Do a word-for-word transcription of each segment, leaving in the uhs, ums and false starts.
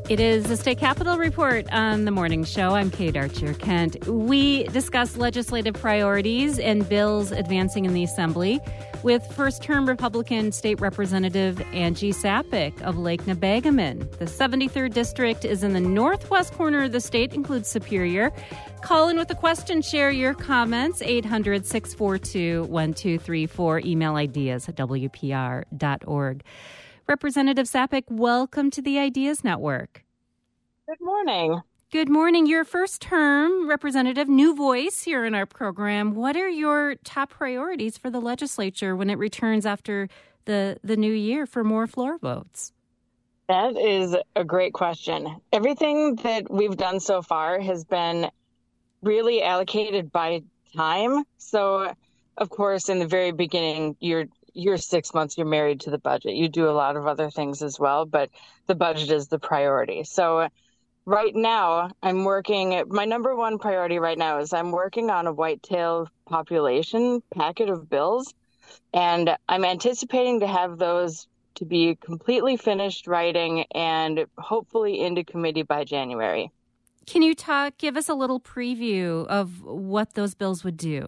It is the State Capitol Report on the morning show. I'm Kate Archer-Kent. We discuss legislative priorities and bills advancing in the Assembly with first-term Republican State Representative Angie Sappich of Lake Nebagamon. The seventy-third District is in the northwest corner of the state, includes Superior. Call in with a question, share your comments, eight hundred, six four two, one two three four. Email ideas at w p r dot org. Representative Sappich, welcome to the Ideas Network. Good morning. Good morning. Your first term representative, new voice here in our program. What are your top priorities for the legislature when it returns after the, the new year for more floor votes? That is a great question. Everything that we've done so far has been really allocated by time. So, of course, in the very beginning, you're you're six months, you're married to the budget. You do a lot of other things as well, but the budget is the priority. So right now I'm working, my number one priority right now is I'm working on a whitetail population packet of bills, and I'm anticipating to have those to be completely finished writing and hopefully into committee by January. Can you talk, give us a little preview of what those bills would do?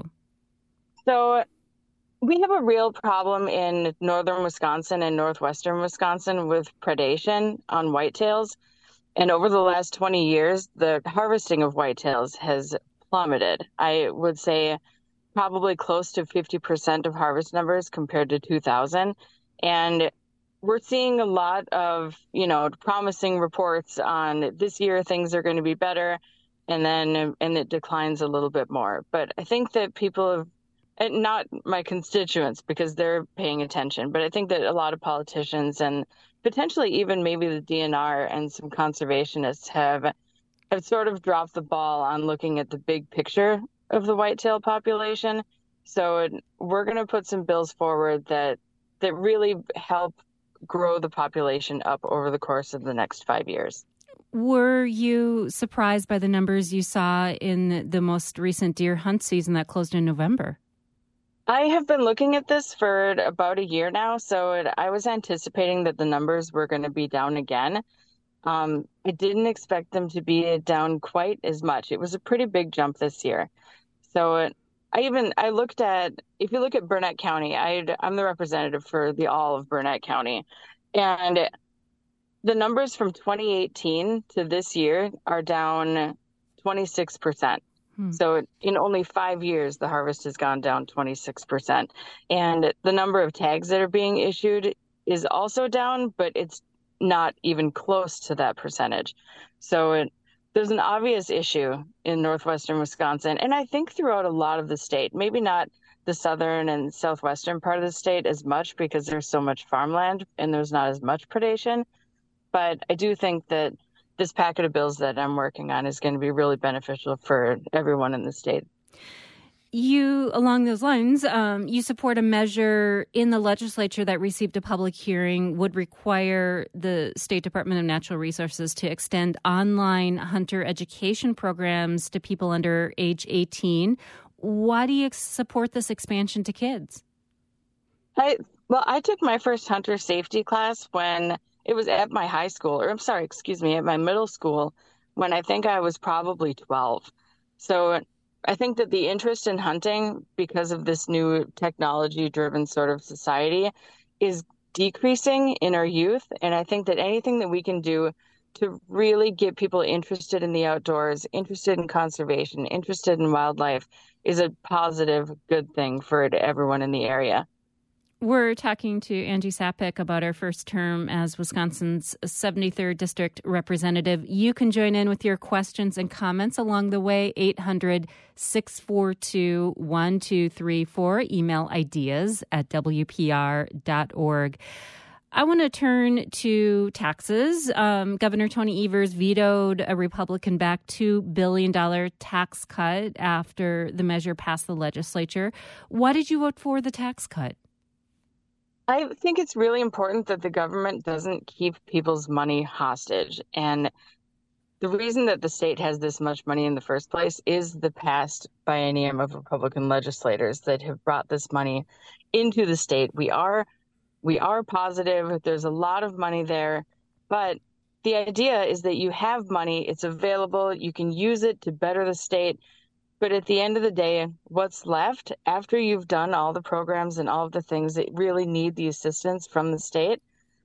So we have a real problem in northern Wisconsin and northwestern Wisconsin with predation on whitetails. And over the last twenty years, the harvesting of whitetails has plummeted. I would say probably close to fifty percent of harvest numbers compared to two thousand. And we're seeing a lot of, you know, promising reports on this year things are going to be better, and then and it declines a little bit more. But I think that people have, and not my constituents because they're paying attention, but I think that a lot of politicians and potentially even maybe the D N R and some conservationists have have sort of dropped the ball on looking at the big picture of the whitetail population. So we're going to put some bills forward that that really help grow the population up over the course of the next five years. Were you surprised by the numbers you saw in the most recent deer hunt season that closed in November? I have been looking at this for about a year now, so it, I was anticipating that the numbers were going to be down again. Um, I didn't expect them to be down quite as much. It was a pretty big jump this year. So it, I even I looked at, if you look at Burnett County, I, I'm the representative for the all of Burnett County, and the numbers from twenty eighteen to this year are down twenty-six percent. So in only five years, the harvest has gone down twenty-six percent. And the number of tags that are being issued is also down, but it's not even close to that percentage. So it, there's an obvious issue in northwestern Wisconsin, and I think throughout a lot of the state, maybe not the southern and southwestern part of the state as much because there's so much farmland and there's not as much predation. But I do think that this packet of bills that I'm working on is going to be really beneficial for everyone in the state. You, along those lines, um, you support a measure in the legislature that received a public hearing, would require the State Department of Natural Resources to extend online hunter education programs to people under age eighteen. Why do you support this expansion to kids? I well, I took my first hunter safety class when it was at my high school, or I'm sorry, excuse me, at my middle school, when I think I was probably twelve. So I think that the interest in hunting, because of this new technology-driven sort of society, is decreasing in our youth. And I think that anything that we can do to really get people interested in the outdoors, interested in conservation, interested in wildlife, is a positive, good thing for everyone in the area. We're talking to Angie Sappich about her first term as Wisconsin's seventy-third District Representative. You can join in with your questions and comments along the way, eight hundred, six four two, one two three four. Email ideas at w p r dot org. I want to turn to taxes. Um, Governor Tony Evers vetoed a Republican-backed two billion dollars tax cut after the measure passed the legislature. Why did you vote for the tax cut? I think it's really important that the government doesn't keep people's money hostage. And the reason that the state has this much money in the first place is the past biennium of Republican legislators that have brought this money into the state. We are we are positive. There's a lot of money there, but the idea is that you have money, it's available, you can use it to better the state. But at the end of the day, what's left after you've done all the programs and all of the things that really need the assistance from the state,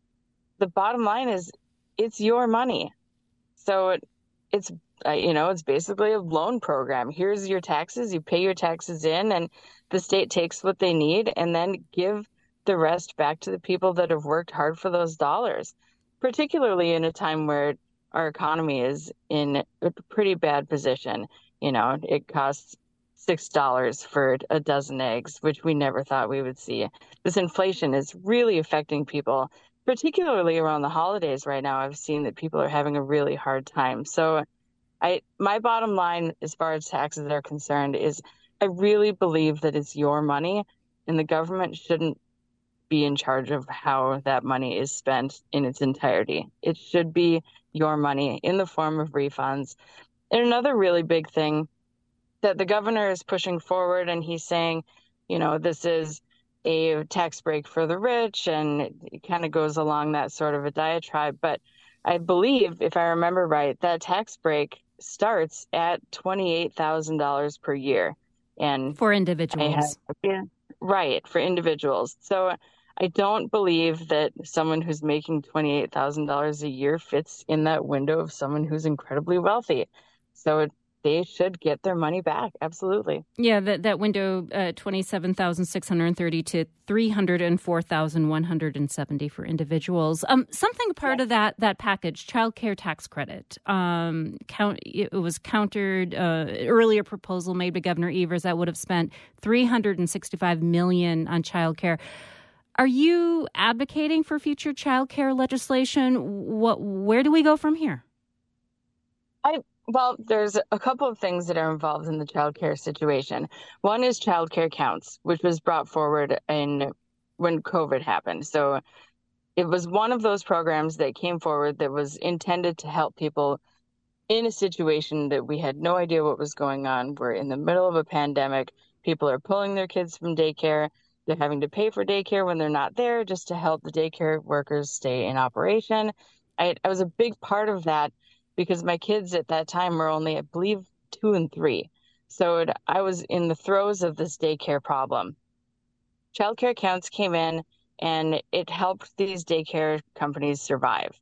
the bottom line is it's your money. So it, it's, uh, you know, it's basically a loan program. Here's your taxes, you pay your taxes in, and the state takes what they need and then give the rest back to the people that have worked hard for those dollars, particularly in a time where our economy is in a pretty bad position. You know, it costs six dollars for a dozen eggs, which we never thought we would see. This inflation is really affecting people, particularly around the holidays right now. I've seen that people are having a really hard time. So I, my bottom line, as far as taxes are concerned, is I really believe that it's your money and the government shouldn't be in charge of how that money is spent in its entirety. It should be your money in the form of refunds. And another really big thing that the governor is pushing forward, and he's saying, you know, this is a tax break for the rich, and it kind of goes along that sort of a diatribe. But I believe, if I remember right, that tax break starts at twenty-eight thousand dollars per year. And for individuals. Have, yeah, right, for individuals. So I don't believe that someone who's making twenty-eight thousand dollars a year fits in that window of someone who's incredibly wealthy. So they should get their money back. Absolutely. Yeah, that, that window, uh, twenty-seven thousand six hundred thirty to three hundred four thousand one hundred seventy for individuals. Um, something part yeah. of that that package, child care tax credit, um, count, it was countered, uh, earlier proposal made by Governor Evers that would have spent three hundred sixty-five million dollars on child care. Are you advocating for future child care legislation? What, where do we go from here? I Well, there's a couple of things that are involved in the child care situation. One is child care counts, which was brought forward in when COVID happened. So it was one of those programs that came forward that was intended to help people in a situation that we had no idea what was going on. We're in the middle of a pandemic. People are pulling their kids from daycare. They're having to pay for daycare when they're not there just to help the daycare workers stay in operation. I, I was a big part of that because my kids at that time were only, I believe, two and three. So it, I was in the throes of this daycare problem. Child care counts came in, and it helped these daycare companies survive.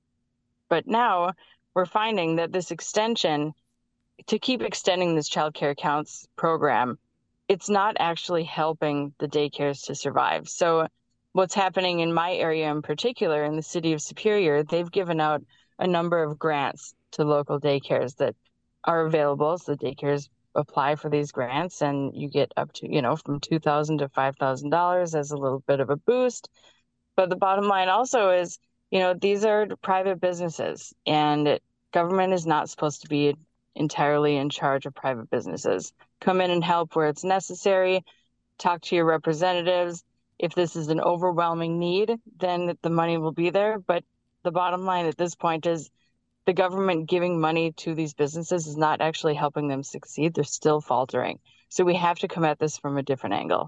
But now we're finding that this extension, to keep extending this child care counts program, it's not actually helping the daycares to survive. So what's happening in my area in particular, in the city of Superior, they've given out a number of grants to local daycares that are available. So the daycares apply for these grants, and you get up to, you know, from two thousand dollars to five thousand dollars as a little bit of a boost. But the bottom line also is, you know, these are private businesses, and government is not supposed to be entirely in charge of private businesses. Come in and help where it's necessary. Talk to your representatives. If this is an overwhelming need, then the money will be there. But the bottom line at this point is the government giving money to these businesses is not actually helping them succeed. They're still faltering. So we have to come at this from a different angle.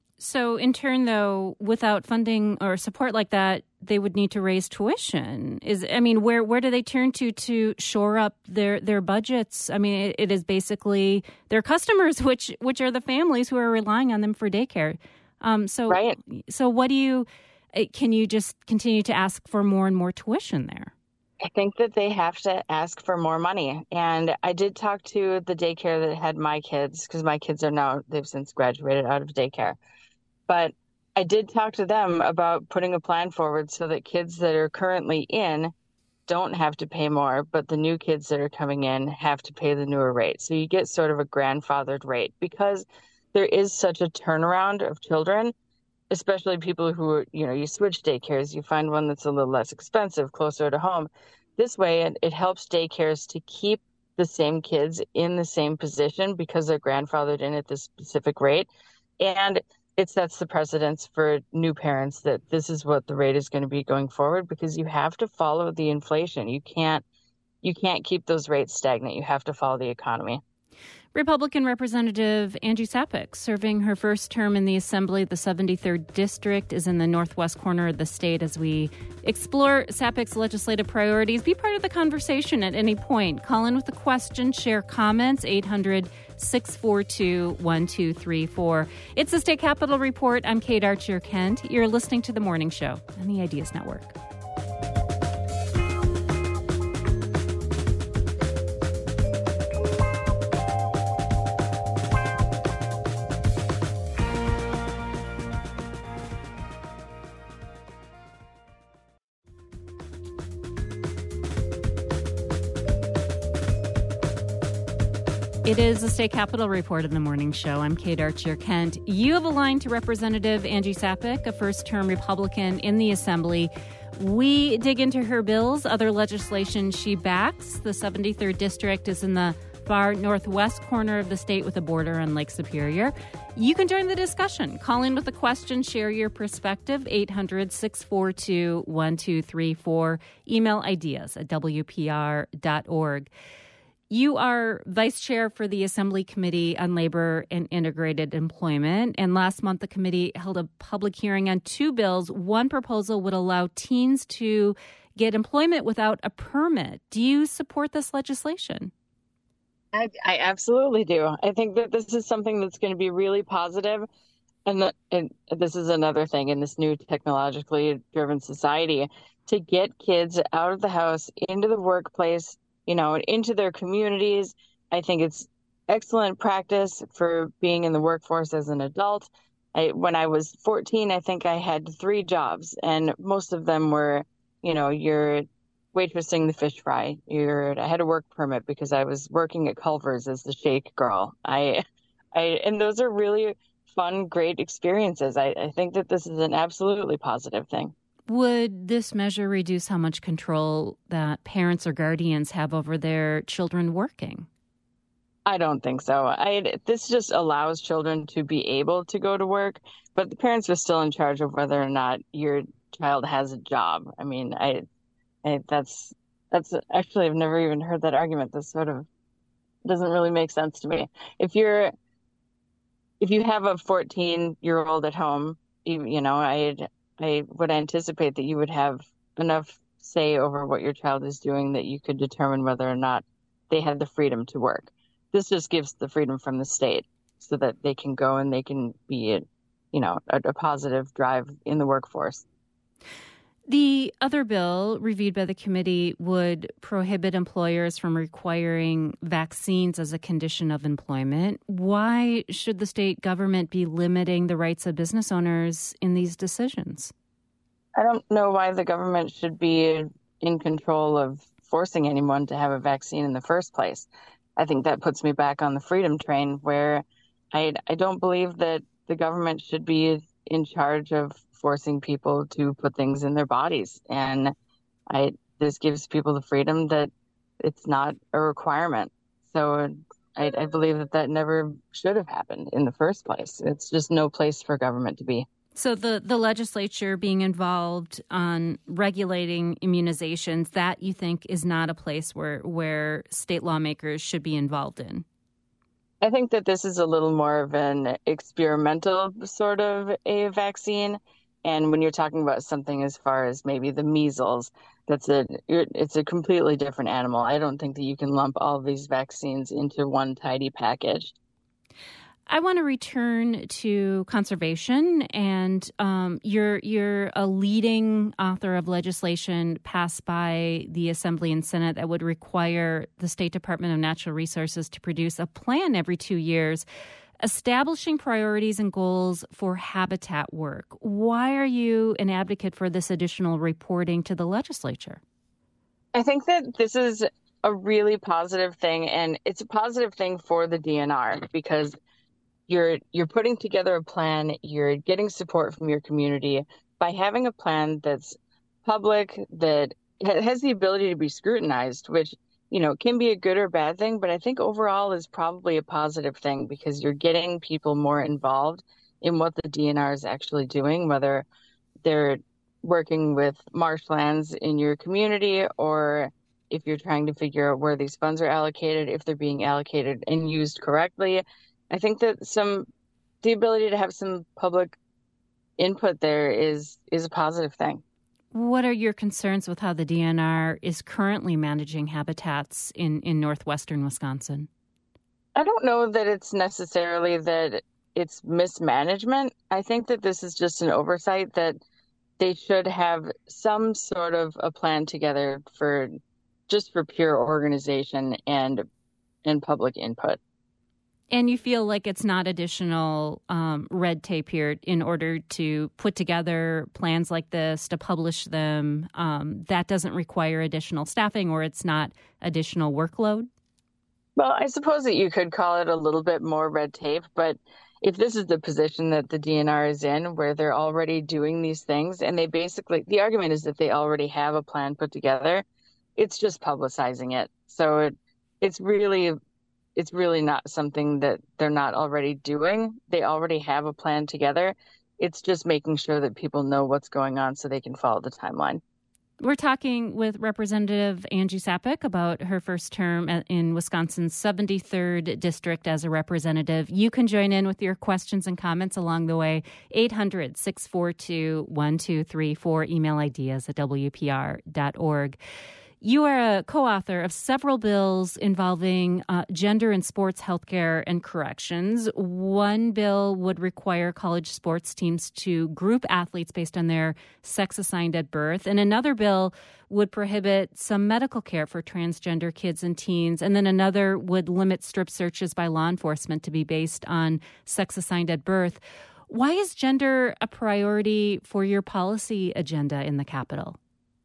So in turn, though, without funding or support like that, they would need to raise tuition. Is I mean, where where do they turn to to shore up their, their budgets? I mean, it, it is basically their customers, which which are the families who are relying on them for daycare. Um, so, right. So what do you, can you just continue to ask for more and more tuition there? I think that they have to ask for more money. And I did talk to the daycare that had my kids, because my kids are now, they've since graduated out of daycare. But I did talk to them about putting a plan forward so that kids that are currently in don't have to pay more, but the new kids that are coming in have to pay the newer rate. So you get sort of a grandfathered rate, because there is such a turnaround of children, especially people who, you know, you switch daycares, you find one that's a little less expensive, closer to home. This way, it, it helps daycares to keep the same kids in the same position because they're grandfathered in at this specific rate. And it sets the precedence for new parents that this is what the rate is going to be going forward, because you have to follow the inflation. You can't, you can't keep those rates stagnant. You have to follow the economy. Republican Representative Angie Sapek, serving her first term in the Assembly. The seventy-third District is in the northwest corner of the state. As we explore Sapek's legislative priorities, be part of the conversation at any point. Call in with a question, share comments, eight hundred, six four two, one two three four. It's the State Capitol Report. I'm Kate Archer-Kent. You're listening to The Morning Show on the Ideas Network. It is the State Capitol Report in the Morning Show. I'm Kate Archer-Kent. You have a line to Representative Angie Sapek, a first-term Republican in the Assembly. We dig into her bills, other legislation she backs. The seventy-third District is in the far northwest corner of the state with a border on Lake Superior. You can join the discussion. Call in with a question, share your perspective, eight hundred, six four two, one two three four. Email ideas at w p r dot org. You are vice chair for the Assembly Committee on Labor and Integrated Employment. And last month, the committee held a public hearing on two bills. One proposal would allow teens to get employment without a permit. Do you support this legislation? I, I absolutely do. I think that this is something that's going to be really positive. And, the, and this is another thing in this new technologically driven society, to get kids out of the house, into the workplace, you know, into their communities. I think it's excellent practice for being in the workforce as an adult. I, when I was fourteen, I think I had three jobs, and most of them were, you know, you're waitressing the fish fry. You're, I had a work permit because I was working at Culver's as the shake girl. I, I, and those are really fun, great experiences. I, I think that this is an absolutely positive thing. Would this measure reduce how much control that parents or guardians have over their children working? I don't think so. I, this just allows children to be able to go to work, but the parents are still in charge of whether or not your child has a job. I mean, I, I that's that's actually, I've never even heard that argument. This sort of doesn't really make sense to me. If you're, if you have a fourteen-year-old at home, you, you know, I I would anticipate that you would have enough say over what your child is doing that you could determine whether or not they have the freedom to work. This just gives the freedom from the state so that they can go and they can be, you know, a, a positive drive in the workforce. The other bill reviewed by the committee would prohibit employers from requiring vaccines as a condition of employment. Why should the state government be limiting the rights of business owners in these decisions? I don't know why the government should be in control of forcing anyone to have a vaccine in the first place. I think that puts me back on the freedom train, where I, I don't believe that the government should be in charge of forcing people to put things in their bodies. And I this gives people the freedom that it's not a requirement. So I, I believe that that never should have happened in the first place. It's just no place for government to be. So the, the legislature being involved on regulating immunizations, that you think is not a place where, where state lawmakers should be involved in? I think that this is a little more of an experimental sort of a vaccine. And when you're talking about something as far as maybe the measles, that's a it's a completely different animal. I don't think that you can lump all of these vaccines into one tidy package. I want to return to conservation, and um, you're you're a leading author of legislation passed by the Assembly and Senate that would require the State Department of Natural Resources to produce a plan every two years, establishing priorities and goals for habitat work. Why are you an advocate for this additional reporting to the legislature? I think that this is a really positive thing, and it's a positive thing for the D N R because you're you're putting together a plan, you're getting support from your community by having a plan that's public, that has the ability to be scrutinized, which, you know, can be a good or bad thing, but I think overall is probably a positive thing because you're getting people more involved in what the D N R is actually doing, whether they're working with marshlands in your community or if you're trying to figure out where these funds are allocated, if they're being allocated and used correctly. I think that some the ability to have some public input there is is a positive thing. What are your concerns with how the D N R is currently managing habitats in, in northwestern Wisconsin? I don't know that it's necessarily that it's mismanagement. I think that this is just an oversight that they should have some sort of a plan together for just for pure organization and and public input. And you feel like it's not additional um, red tape here in order to put together plans like this, to publish them. Um, that doesn't require additional staffing, or it's not additional workload? Well, I suppose that you could call it a little bit more red tape, but if this is the position that the D N R is in, where they're already doing these things, and they basically, the argument is that they already have a plan put together, it's just publicizing it. So it, it's really, it's really not something that they're not already doing. They already have a plan together. It's just making sure that people know what's going on so they can follow the timeline. We're talking with Representative Angie Sapic about her first term in Wisconsin's seventy-third District as a representative. You can join in with your questions and comments along the way. eight hundred, six four two, one two three four. Email ideas at w p r dot org. You are a co-author of several bills involving uh, gender in sports, healthcare, and corrections. One bill would require college sports teams to group athletes based on their sex assigned at birth. And another bill would prohibit some medical care for transgender kids and teens. And then another would limit strip searches by law enforcement to be based on sex assigned at birth. Why is gender a priority for your policy agenda in the Capitol?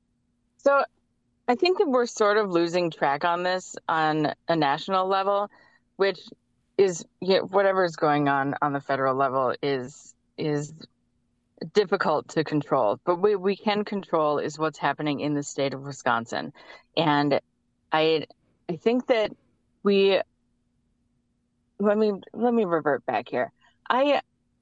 So I think that we're sort of losing track on this on a national level, which is, you know, whatever is going on on the federal level is is difficult to control. But what we can control is what's happening in the state of Wisconsin. And I I think that we let me let me revert back here. I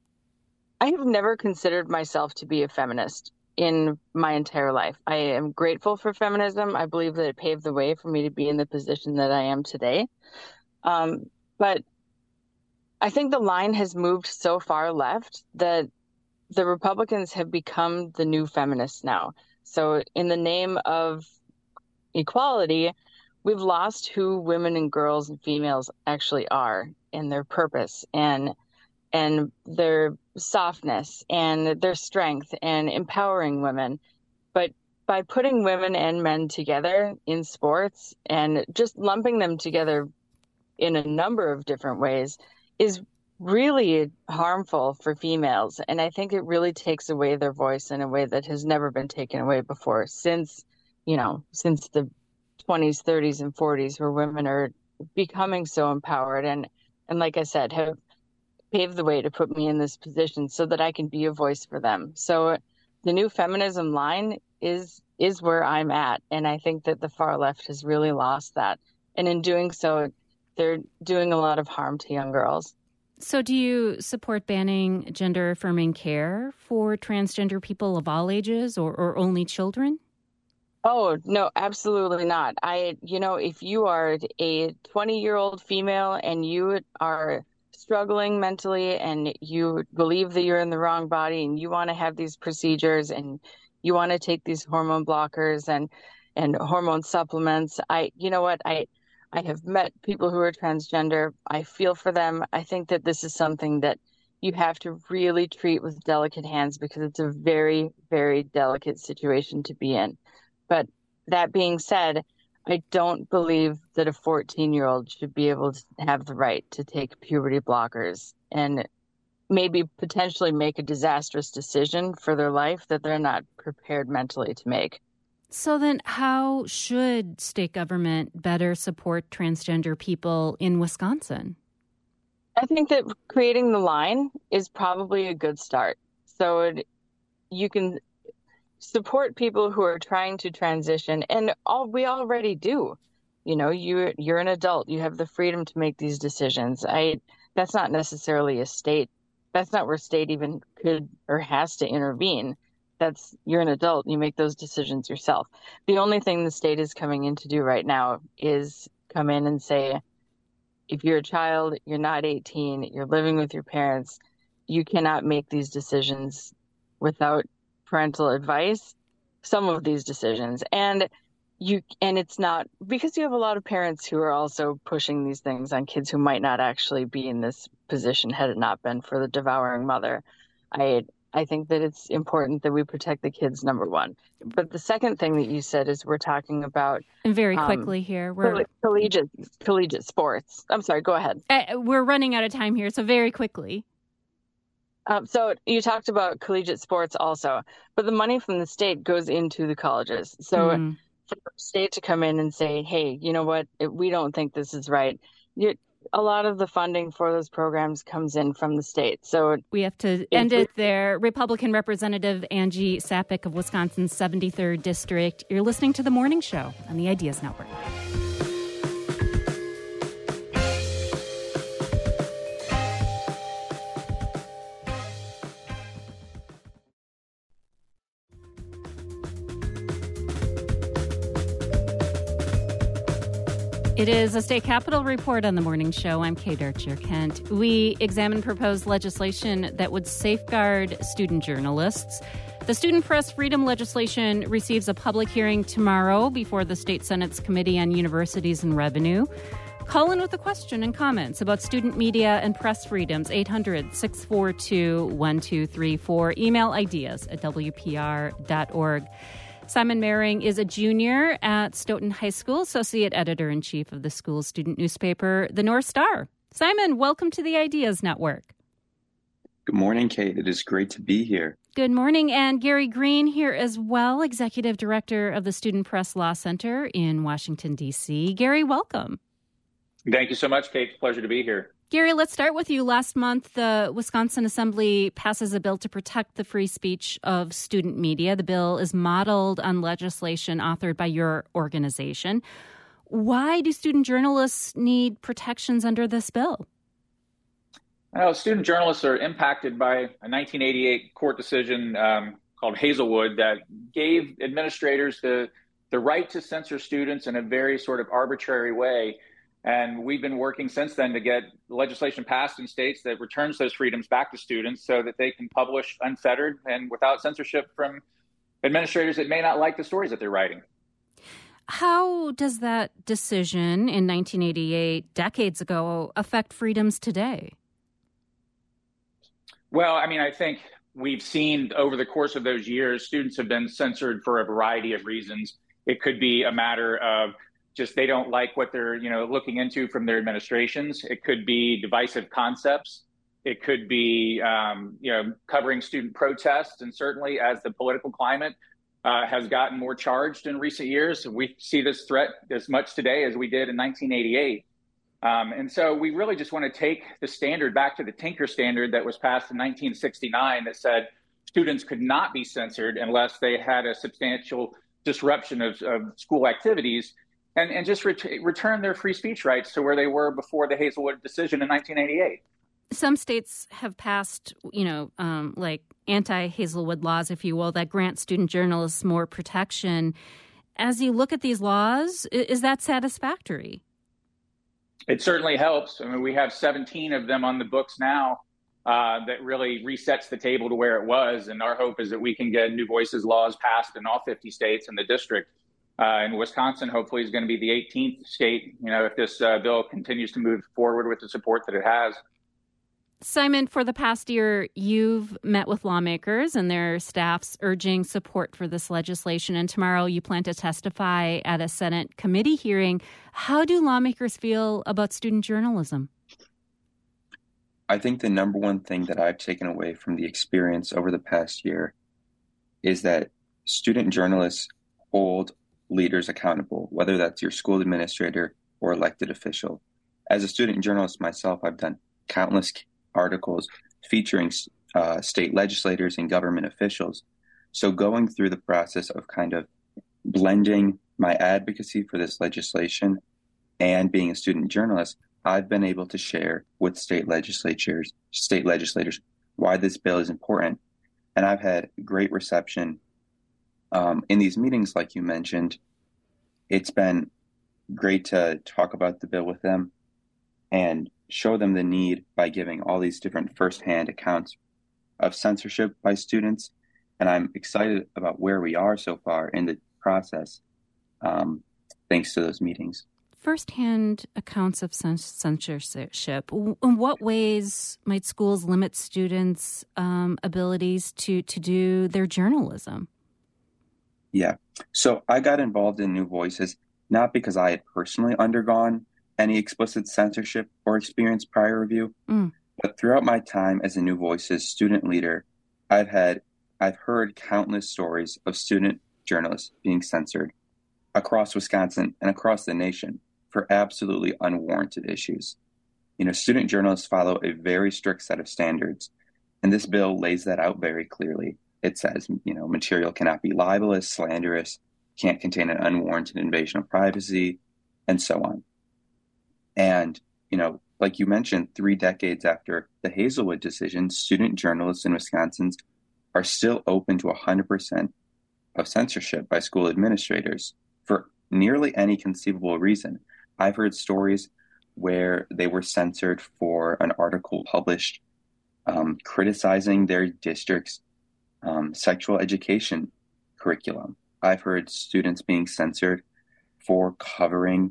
I have never considered myself to be a feminist in my entire life. I am grateful for feminism. I believe that it paved the way for me to be in the position that I am today. Um, but I think the line has moved so far left that the Republicans have become the new feminists now. So in the name of equality, we've lost who women and girls and females actually are and their purpose and and their softness and their strength and empowering women. But by putting women and men together in sports and just lumping them together in a number of different ways is really harmful for females. And I think it really takes away their voice in a way that has never been taken away before since, you know, since the twenties, thirties, and forties, where women are becoming so empowered and, and like I said, have paved the way to put me in this position so that I can be a voice for them. So the new feminism line is is where I'm at. And I think that the far left has really lost that. And in doing so, they're doing a lot of harm to young girls. So do you support banning gender affirming care for transgender people of all ages or, or only children? Oh, no, absolutely not. I, you know, if you are a twenty year old female and you are struggling mentally and you believe that you're in the wrong body and you want to have these procedures and you want to take these hormone blockers and and hormone supplements, I you know what I I have met people who are transgender. I feel for them. I think that this is something that you have to really treat with delicate hands because it's a very, very delicate situation to be in. But that being said, I don't believe that a fourteen-year-old should be able to have the right to take puberty blockers and maybe potentially make a disastrous decision for their life that they're not prepared mentally to make. So then how should state government better support transgender people in Wisconsin? I think that creating the line is probably a good start. So it, you can support people who are trying to transition, and all we already do. You know, you you're an adult. You have the freedom to make these decisions. I that's not necessarily a state. That's not where state even could or has to intervene. that's you're an adult. You make those decisions yourself. The only thing the state is coming in to do right now is come in and say, if you're a child, you're not eighteen, you're living with your parents, you cannot make these decisions without parental advice, some of these decisions. And you and it's not because you have a lot of parents who are also pushing these things on kids who might not actually be in this position had it not been for the devouring mother. I I think that it's important that we protect the kids, number one. But the second thing that you said is we're talking about And very um, quickly here, we're collegiate collegiate sports. I'm sorry, go ahead. uh, we're running out of time here, so very quickly. Um, so you talked about collegiate sports also, but the money from the state goes into the colleges. So Mm. for the state to come in and say, hey, you know what, we don't think this is right. You, a lot of the funding for those programs comes in from the state. So We have to end it there. Republican Representative Angie Sapek of Wisconsin's seventy-third District. You're listening to The Morning Show on the Ideas Network. It is a state capitol report on the morning show. I'm Kate Archer-Kent. We examine proposed legislation that would safeguard student journalists. The student press freedom legislation receives a public hearing tomorrow before the state Senate's Committee on Universities and Revenue. Call in with a question and comments about student media and press freedoms, eight hundred, six four two, one two three four. Email ideas at w p r dot org. Simon Mehring is a junior at Stoughton High School, associate editor-in-chief of the school's student newspaper, The North Star. Simon, welcome to the Ideas Network. Good morning, Kate. It is great to be here. Good morning. And Gary Green here as well, executive director of the Student Press Law Center in Washington, D C. Gary, welcome. Thank you so much, Kate. Pleasure to be here. Gary, let's start with you. Last month, the Wisconsin Assembly passes a bill to protect the free speech of student media. The bill is modeled on legislation authored by your organization. Why do student journalists need protections under this bill? Well, student journalists are impacted by a nineteen eighty-eight court decision um, called Hazelwood that gave administrators the, the right to censor students in a very sort of arbitrary way. And we've been working since then to get legislation passed in states that returns those freedoms back to students so that they can publish unfettered and without censorship from administrators that may not like the stories that they're writing. How does that decision in nineteen eighty-eight, decades ago, affect freedoms today? Well, I mean, I think we've seen over the course of those years, students have been censored for a variety of reasons. It could be a matter of just they don't like what they're, you know, looking into from their administrations. It could be divisive concepts. It could be, um, you know, covering student protests. And certainly as the political climate uh, has gotten more charged in recent years, we see this threat as much today as we did in nineteen eighty-eight. Um, and so we really just want to take the standard back to the Tinker Standard that was passed in nineteen sixty-nine that said students could not be censored unless they had a substantial disruption of, of school activities. And, and just ret- return their free speech rights to where they were before the Hazelwood decision in nineteen eighty-eight. Some states have passed, you know, um, like anti-Hazelwood laws, if you will, that grant student journalists more protection. As you look at these laws, is that satisfactory? It certainly helps. I mean, we have seventeen of them on the books now uh, that really resets the table to where it was. And our hope is that we can get New Voices laws passed in all fifty states in the district. Uh, and Wisconsin, hopefully, is going to be the eighteenth state, you know, if this uh, bill continues to move forward with the support that it has. Simon, for the past year, you've met with lawmakers and their staffs urging support for this legislation. And tomorrow you plan to testify at a Senate committee hearing. How do lawmakers feel about student journalism? I think the number one thing that I've taken away from the experience over the past year is that student journalists hold leaders accountable, whether that's your school administrator or elected official. As a student journalist myself, I've done countless articles featuring uh, state legislators and government officials. So going through the process of kind of blending my advocacy for this legislation and being a student journalist, I've been able to share with state legislatures, state legislators, why this bill is important. And I've had great reception um, in these meetings, like you mentioned. It's been great to talk about the bill with them and show them the need by giving all these different firsthand accounts of censorship by students. And I'm excited about where we are so far in the process, um, thanks to those meetings. Firsthand accounts of censorship. In what ways might schools limit students' um, abilities to, to do their journalism? Yeah. So I got involved in New Voices not because I had personally undergone any explicit censorship or experienced prior review, mm. but throughout my time as a New Voices student leader, I've had I've heard countless stories of student journalists being censored across Wisconsin and across the nation for absolutely unwarranted issues. You know, student journalists follow a very strict set of standards, and this bill lays that out very clearly. It says, you know, material cannot be libelous, slanderous, can't contain an unwarranted invasion of privacy, and so on. And, you know, like you mentioned, three decades after the Hazelwood decision, student journalists in Wisconsin are still open to one hundred percent of censorship by school administrators for nearly any conceivable reason. I've heard stories where they were censored for an article published um, criticizing their district's um, sexual education curriculum. I've heard students being censored for covering,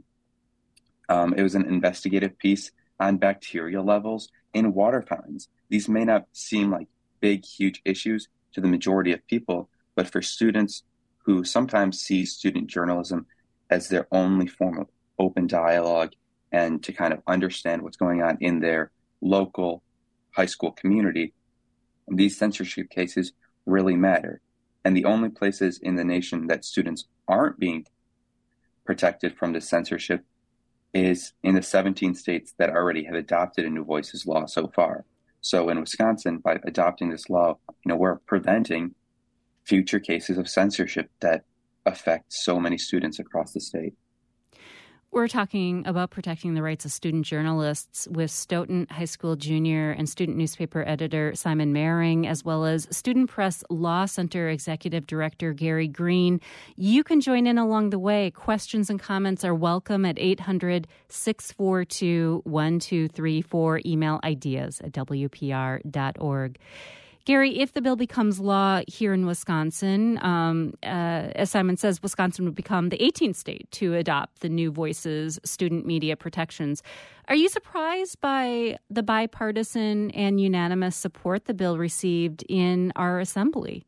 um, it was an investigative piece on bacteria levels in water fountains. These may not seem like big, huge issues to the majority of people, but for students who sometimes see student journalism as their only form of open dialogue and to kind of understand what's going on in their local high school community, these censorship cases really matter. And the only places in the nation that students aren't being protected from this censorship is in the seventeen states that already have adopted a New Voices law so far. So in Wisconsin, by adopting this law, you know, we're preventing future cases of censorship that affect so many students across the state. We're talking about protecting the rights of student journalists with Stoughton High School junior and student newspaper editor Simon Mehring, as well as Student Press Law Center Executive Director Gary Green. You can join in along the way. Questions and comments are welcome at eight hundred, six four two, one two three four. Email ideas at w p r dot org. Gary, if the bill becomes law here in Wisconsin, um, uh, as Simon says, Wisconsin would become the eighteenth state to adopt the New Voices student media protections. Are you surprised by the bipartisan and unanimous support the bill received in our assembly?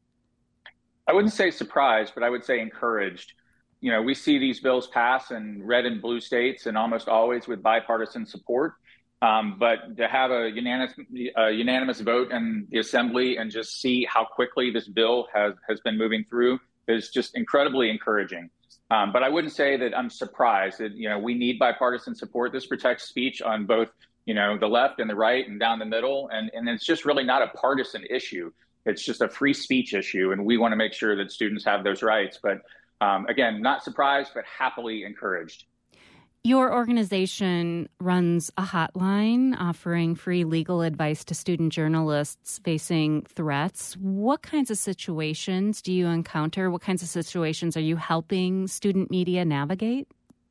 I wouldn't say surprised, but I would say encouraged. You know, we see these bills pass in red and blue states and almost always with bipartisan support. Um, but to have a unanimous, a unanimous vote in the assembly and just see how quickly this bill has, has been moving through is just incredibly encouraging. Um, but I wouldn't say that I'm surprised that, you know, we need bipartisan support. This protects speech on both, you know, the left and the right and down the middle. And, and it's just really not a partisan issue. It's just a free speech issue. And we want to make sure that students have those rights. But um, again, not surprised, but happily encouraged. Your organization runs a hotline offering free legal advice to student journalists facing threats. What kinds of situations do you encounter? What kinds of situations are you helping student media navigate?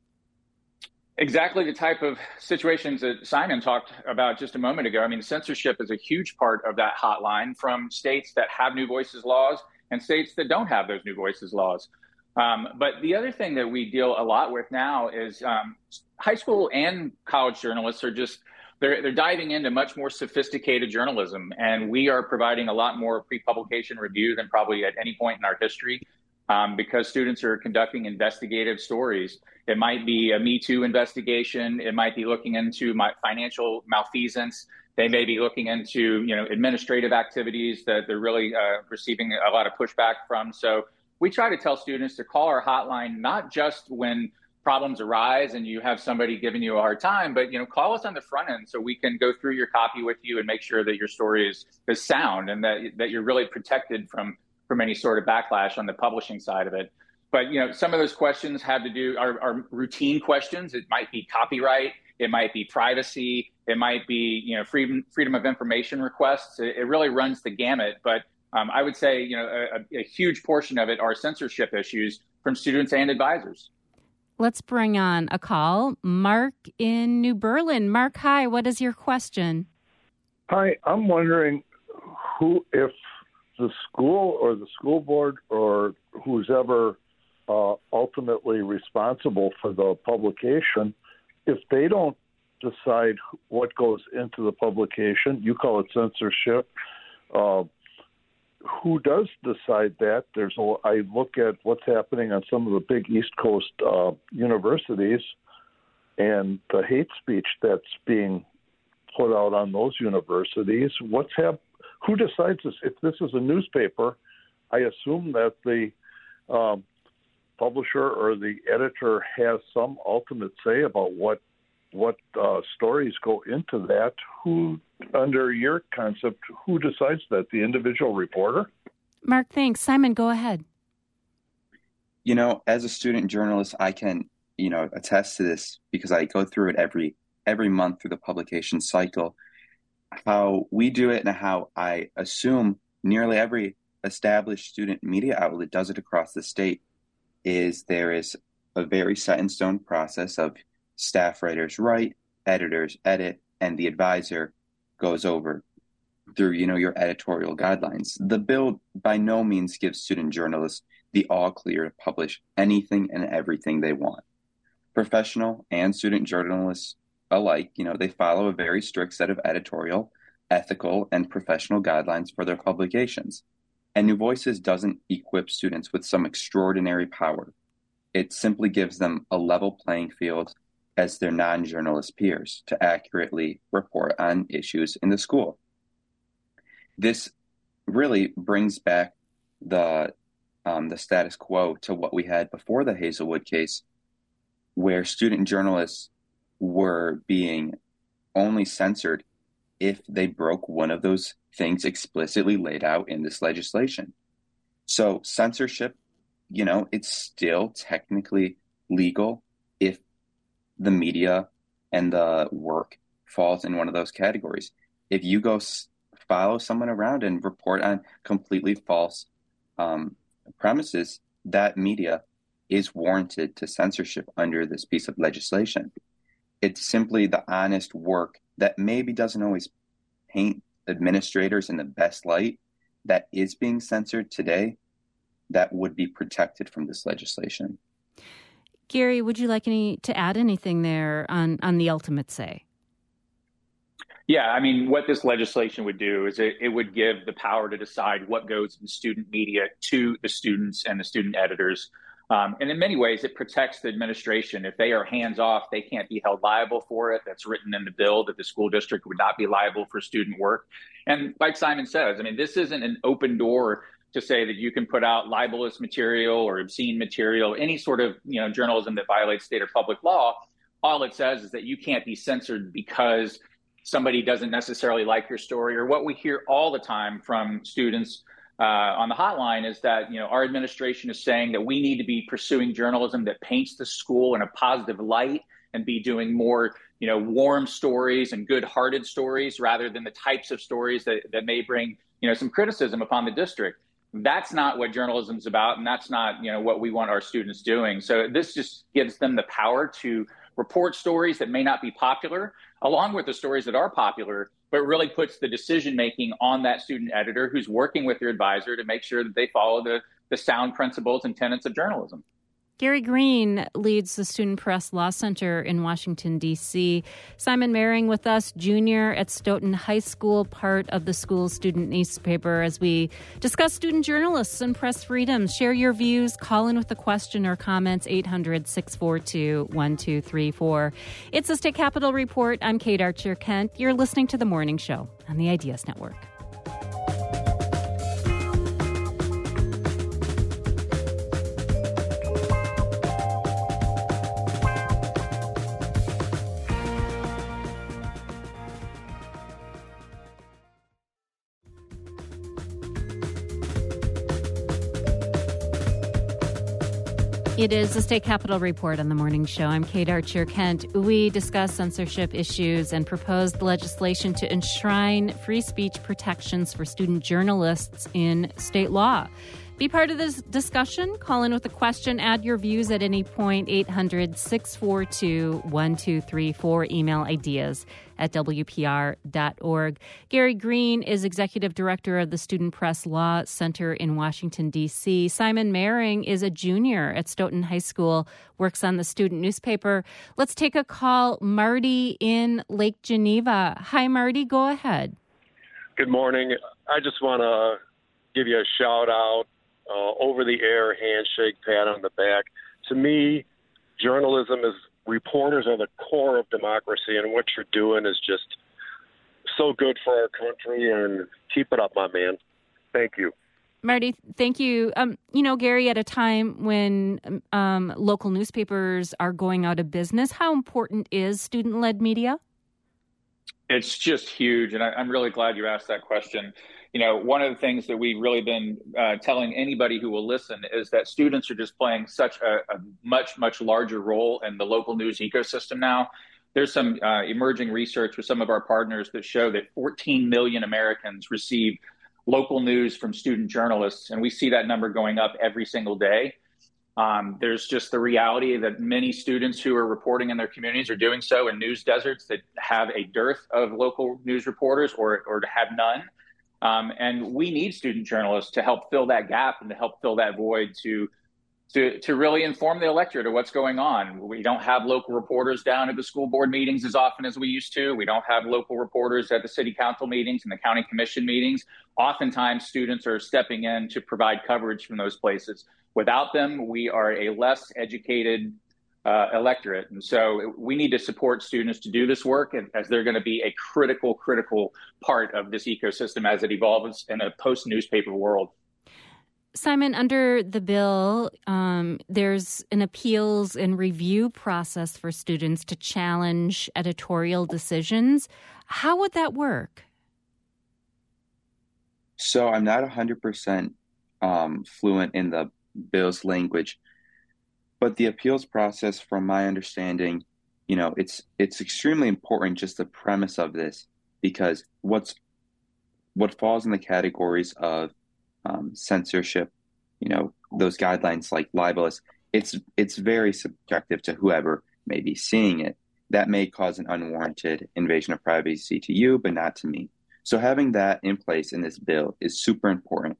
Exactly the type of situations that Simon talked about just a moment ago. I mean, censorship is a huge part of that hotline from states that have New Voices laws and states that don't have those New Voices laws. Um, but the other thing that we deal a lot with now is um, high school and college journalists are just, they're, they're diving into much more sophisticated journalism. And we are providing a lot more pre-publication review than probably at any point in our history um, because students are conducting investigative stories. It might be a Me Too investigation. It might be looking into my financial malfeasance. They may be looking into, you know, administrative activities that they're really uh, receiving a lot of pushback from. So we try to tell students to call our hotline, not just when problems arise and you have somebody giving you a hard time, but, you know, call us on the front end so we can go through your copy with you and make sure that your story is, is sound and that, that you're really protected from, from any sort of backlash on the publishing side of it. But, you know, some of those questions have to do are, are routine questions. It might be copyright. It might be privacy. It might be, you know, freedom, freedom of information requests. It, it really runs the gamut. But um, I would say, you know, a, a huge portion of it are censorship issues from students and advisors. Let's bring on a call. Mark in New Berlin. Mark, hi. What is your question? Hi, I'm wondering who, if the school or the school board or who's ever uh, ultimately responsible for the publication, if they don't decide what goes into the publication, you call it censorship, uh, who does decide that? There's a, I look at what's happening on some of the big East Coast uh, universities and the hate speech that's being put out on those universities. What's hap- Who decides this? If this is a newspaper, I assume that the um, publisher or the editor has some ultimate say about what what uh, stories go into that. Who, under your concept, who decides that? The individual reporter? Mark, thanks. Simon, go ahead. You know, as a student journalist, I can, you know, attest to this because I go through it every every month through the publication cycle. How we do it and how I assume nearly every established student media outlet does it across the state is there is a very set in stone process of staff writers write, editors edit, and the advisor goes over through, you know, your editorial guidelines. The bill by no means gives student journalists the all clear to publish anything and everything they want. Professional and student journalists alike, you know, they follow a very strict set of editorial, ethical, and professional guidelines for their publications. And New Voices doesn't equip students with some extraordinary power. It simply gives them a level playing field as their non-journalist peers to accurately report on issues in the school. This really brings back the um, the status quo to what we had before the Hazelwood case, where student journalists were being only censored if they broke one of those things explicitly laid out in this legislation. So censorship, you know, it's still technically legal if the media and the work falls in one of those categories. If you go s- follow someone around and report on completely false um, premises, that media is warranted to censorship under this piece of legislation. It's simply the honest work that maybe doesn't always paint administrators in the best light that is being censored today that would be protected from this legislation. Gary, would you like any to add anything there on, on the ultimate say? Yeah, I mean, what this legislation would do is it, it would give the power to decide what goes in student media to the students and the student editors. Um, and in many ways, it protects the administration. If they are hands off, they can't be held liable for it. That's written in the bill that the school district would not be liable for student work. And like Simon says, I mean, this isn't an open door to say that you can put out libelous material or obscene material, any sort of, you know, journalism that violates state or public law. All it says is that you can't be censored because somebody doesn't necessarily like your story. Or what we hear all the time from students uh, on the hotline is that, you know, our administration is saying that we need to be pursuing journalism that paints the school in a positive light and be doing more, you know, warm stories and good-hearted stories rather than the types of stories that, that may bring, you know, some criticism upon the district. That's not what journalism is about, and that's not, you know, what we want our students doing. So this just gives them the power to report stories that may not be popular, along with the stories that are popular, but really puts the decision-making on that student editor who's working with their advisor to make sure that they follow the, the sound principles and tenets of journalism. Gary Green leads the Student Press Law Center in Washington, D C Simon Mehring with us, junior at Stoughton High School, part of the school's student newspaper, as we discuss student journalists and press freedoms. Share your views. Call in with a question or comments, eight hundred, six four two, one two three four. It's the State Capitol Report. I'm Kate Archer-Kent. You're listening to The Morning Show on the Ideas Network. It is the State Capitol Report on the Morning Show. I'm Kate Archer-Kent. We discuss censorship issues and proposed legislation to enshrine free speech protections for student journalists in state law. Be part of this discussion. Call in with a question. Add your views at any point. eight hundred, six four two, one two three four. Email ideas at w p r dot org. Gary Green is Executive Director of the Student Press Law Center in Washington, D C. Simon Mehring is a junior at Stoughton High School, works on the student newspaper. Let's take a call. Marty in Lake Geneva. Hi, Marty. Go ahead. Good morning. I just want to give you a shout out. Uh, over-the-air handshake, pat on the back. To me, journalism is, reporters are the core of democracy, and what you're doing is just so good for our country, and keep it up, my man. Thank you. Marty, thank you. Um, you know, Gary, at a time when um, local newspapers are going out of business, how important is student-led media? It's just huge, and I, I'm really glad you asked that question. You know, one of the things that we've really been uh, telling anybody who will listen is that students are just playing such a, a much, much larger role in the local news ecosystem now. There's some uh, emerging research with some of our partners that show that fourteen million Americans receive local news from student journalists, and we see that number going up every single day. Um, there's just the reality that many students who are reporting in their communities are doing so in news deserts that have a dearth of local news reporters or, or to have none. Um, and we need student journalists to help fill that gap and to help fill that void to, to, to really inform the electorate of what's going on. We don't have local reporters down at the school board meetings as often as we used to. We don't have local reporters at the city council meetings and the county commission meetings. Oftentimes, students are stepping in to provide coverage from those places. Without them, we are a less educated uh, electorate. And so we need to support students to do this work, and as they're going to be a critical, critical part of this ecosystem as it evolves in a post-newspaper world. Simon, under the bill, um, there's an appeals and review process for students to challenge editorial decisions. How would that work? So I'm not one hundred percent um, fluent in the bill's language, but the appeals process, from my understanding, you know, it's it's extremely important, just the premise of this, because what's what falls in the categories of um, censorship, you know, those guidelines like libelous, it's it's very subjective to whoever may be seeing it. That may cause an unwarranted invasion of privacy to you, but not to me. So having that in place in this bill is super important.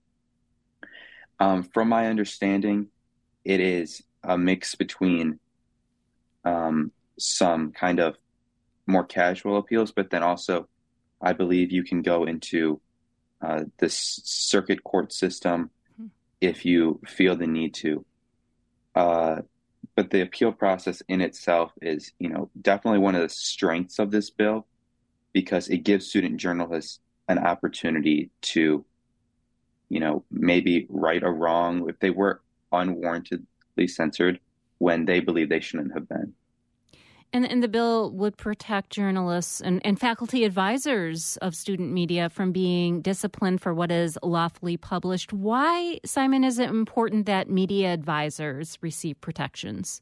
Um, from my understanding, it is a mix between um, some kind of more casual appeals, but then also I believe you can go into uh, the circuit court system if you feel the need to. Uh, but the appeal process in itself is, you know, definitely one of the strengths of this bill, because it gives student journalists an opportunity to, you know, maybe right or wrong if they were unwarrantedly censored when they believe they shouldn't have been. And, and the bill would protect journalists and, and faculty advisors of student media from being disciplined for what is lawfully published. Why, Simon, is it important that media advisors receive protections?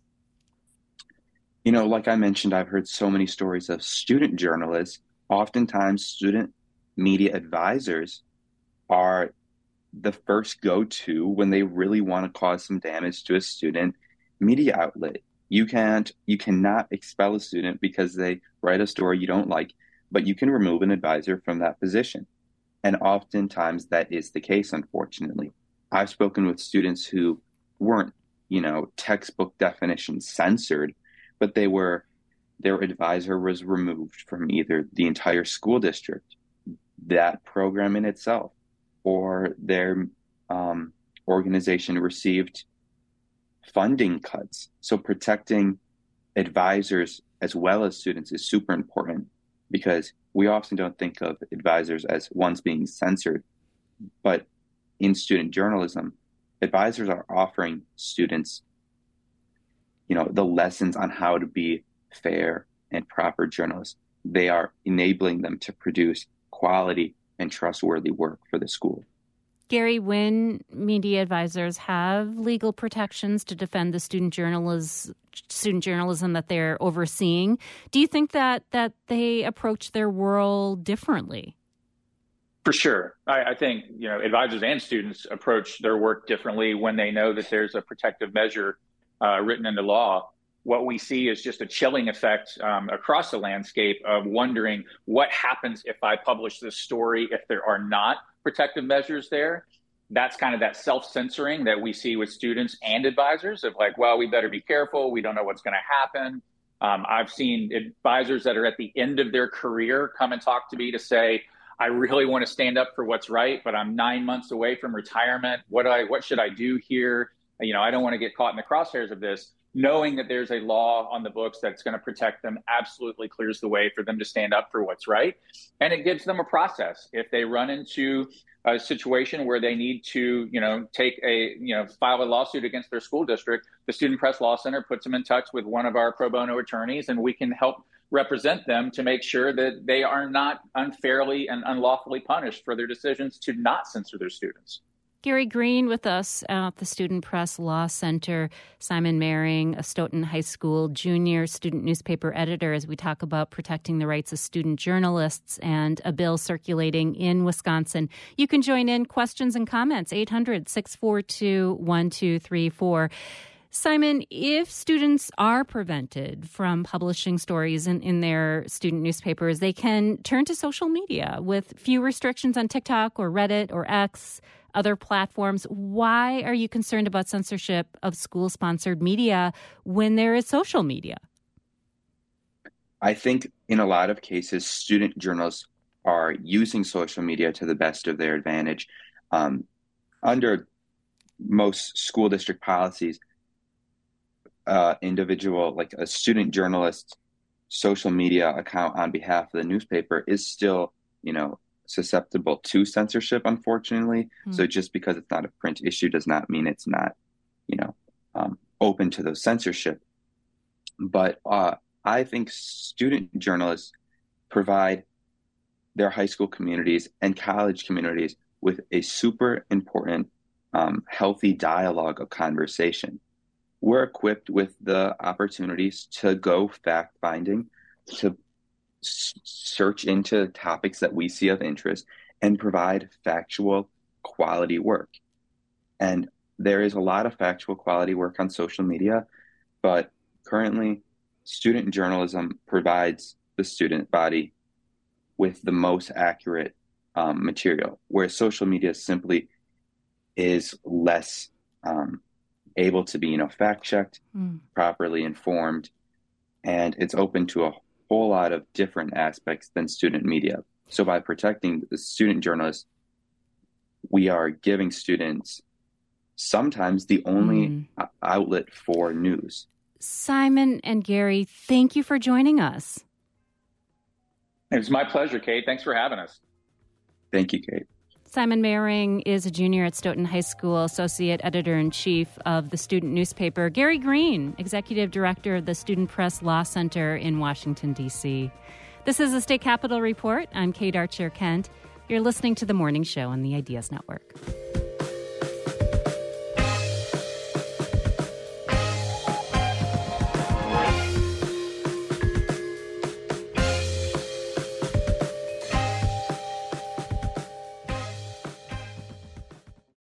You know, like I mentioned, I've heard so many stories of student journalists. Oftentimes, student media advisors are the first go-to when they really want to cause some damage to a student media outlet. You can't, you cannot expel a student because they write a story you don't like, but you can remove an advisor from that position. And oftentimes that is the case, unfortunately. I've spoken with students who weren't, you know, textbook definition censored, but they were, their advisor was removed from either the entire school district, that program in itself, or their um, organization received funding cuts. So protecting advisors as well as students is super important, because we often don't think of advisors as ones being censored. But in student journalism, advisors are offering students, you know, the lessons on how to be fair and proper journalists. They are enabling them to produce quality and trustworthy work for the school. Gary, when media advisors have legal protections to defend the student journalism, student journalism that they're overseeing, do you think that that they approach their world differently? For sure. I, I think, you know, advisors and students approach their work differently when they know that there's a protective measure uh, written into law. What we see is just a chilling effect um, across the landscape of wondering what happens if I publish this story if there are not protective measures there. That's kind of that self-censoring that we see with students and advisors of like, well, we better be careful. We don't know what's going to happen. Um, I've seen advisors that are at the end of their career come and talk to me to say, I really want to stand up for what's right, but I'm nine months away from retirement. What do I, what should I do here? You know, I don't want to get caught in the crosshairs of this. Knowing that there's a law on the books that's going to protect them absolutely clears the way for them to stand up for what's right. And it gives them a process. If they run into a situation where they need to, you know, take a, you know, file a lawsuit against their school district, the Student Press Law Center puts them in touch with one of our pro bono attorneys, and we can help represent them to make sure that they are not unfairly and unlawfully punished for their decisions to not censor their students. Gary Green with us at the Student Press Law Center. Simon Mehring, a Stoughton High School junior student newspaper editor, as we talk about protecting the rights of student journalists and a bill circulating in Wisconsin. You can join in questions and comments, eight hundred, six four two, one two three four. Simon, if students are prevented from publishing stories in, in their student newspapers, they can turn to social media with few restrictions on TikTok or Reddit or X, other platforms. Why are you concerned about censorship of school-sponsored media when there is social media? I think in a lot of cases, student journalists are using social media to the best of their advantage. Um, under most school district policies, uh, individual, like a student journalist social media account on behalf of the newspaper is still, you know, susceptible to censorship, unfortunately. Mm. So just because it's not a print issue does not mean it's not, you know, um, open to those censorship. But uh, I think student journalists provide their high school communities and college communities with a super important, um, healthy dialogue of conversation. We're equipped with the opportunities to go fact-finding, to s- search into topics that we see of interest, and provide factual quality work. And there is a lot of factual quality work on social media, but currently student journalism provides the student body with the most accurate um, material, whereas social media simply is less um, able to be, you know, fact-checked, mm. properly informed, and it's open to a whole lot of different aspects than student media. So by protecting the student journalists, we are giving students sometimes the only mm. outlet for news. Simon and Gary, thank you for joining us. It was my pleasure, Kate. Thanks for having us. Thank you, Kate. Simon Mehring is a junior at Stoughton High School, Associate Editor-in-Chief of the student newspaper. Gary Green, Executive Director of the Student Press Law Center in Washington, D C. This is the State Capitol Report. I'm Kate Archer-Kent. You're listening to The Morning Show on the Ideas Network.